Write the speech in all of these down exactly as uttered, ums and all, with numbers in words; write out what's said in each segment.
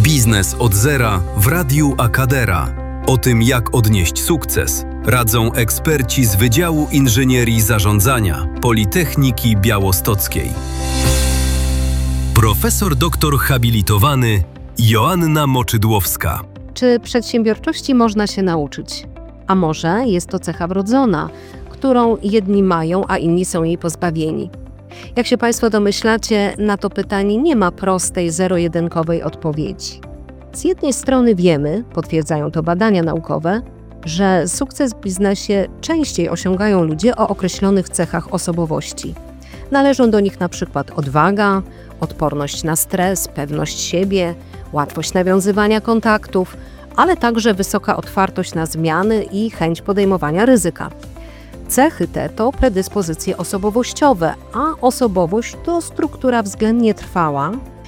Biznes od zera w Radiu Akadera. O tym, jak odnieść sukces, radzą eksperci z Wydziału Inżynierii Zarządzania Politechniki Białostockiej. Profesor doktor habilitowany Joanna Moczydłowska. Czy przedsiębiorczości można się nauczyć? A może jest to cecha wrodzona, którą jedni mają, a inni są jej pozbawieni? Jak się Państwo domyślacie, na to pytanie nie ma prostej, zero-jedynkowej odpowiedzi. Z jednej strony wiemy, potwierdzają to badania naukowe, że sukces w biznesie częściej osiągają ludzie o określonych cechach osobowości. Należą do nich na przykład odwaga, odporność na stres, pewność siebie, łatwość nawiązywania kontaktów, ale także wysoka otwartość na zmiany i chęć podejmowania ryzyka. Cechy te to predyspozycje osobowościowe, a osobowość to struktura względnie trwała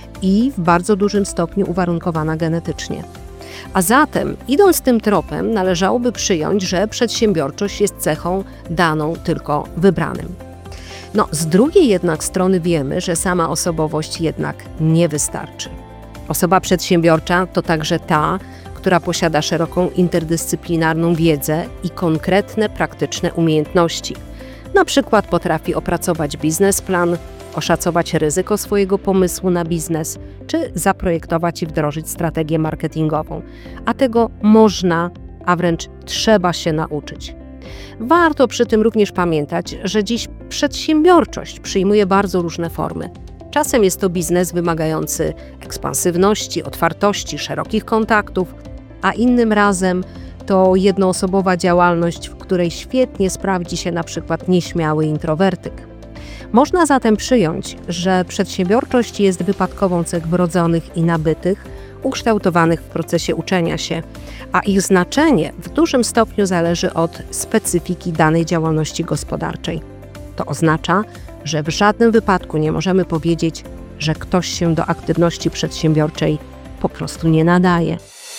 i w bardzo dużym stopniu uwarunkowana genetycznie. A zatem, idąc tym tropem, należałoby przyjąć, że przedsiębiorczość jest cechą daną tylko wybranym. No, z drugiej jednak strony wiemy, że sama osobowość jednak nie wystarczy. Osoba przedsiębiorcza to także ta, która posiada szeroką interdyscyplinarną wiedzę i konkretne, praktyczne umiejętności. Na przykład potrafi opracować biznesplan, oszacować ryzyko swojego pomysłu na biznes, czy zaprojektować i wdrożyć strategię marketingową. A tego można, a wręcz trzeba się nauczyć. Warto przy tym również pamiętać, że dziś przedsiębiorczość przyjmuje bardzo różne formy. Czasem jest to biznes wymagający ekspansywności, otwartości, szerokich kontaktów, a innym razem to jednoosobowa działalność, w której świetnie sprawdzi się na przykład nieśmiały introwertyk. Można zatem przyjąć, że przedsiębiorczość jest wypadkową cech wrodzonych i nabytych, ukształtowanych w procesie uczenia się, a ich znaczenie w dużym stopniu zależy od specyfiki danej działalności gospodarczej. To oznacza, że w żadnym wypadku nie możemy powiedzieć, że ktoś się do aktywności przedsiębiorczej po prostu nie nadaje.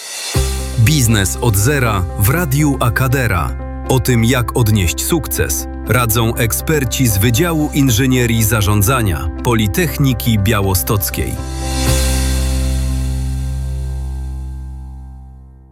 Biznes od zera w Radiu Akadera. O tym, jak odnieść sukces, radzą eksperci z Wydziału Inżynierii Zarządzania Politechniki Białostockiej.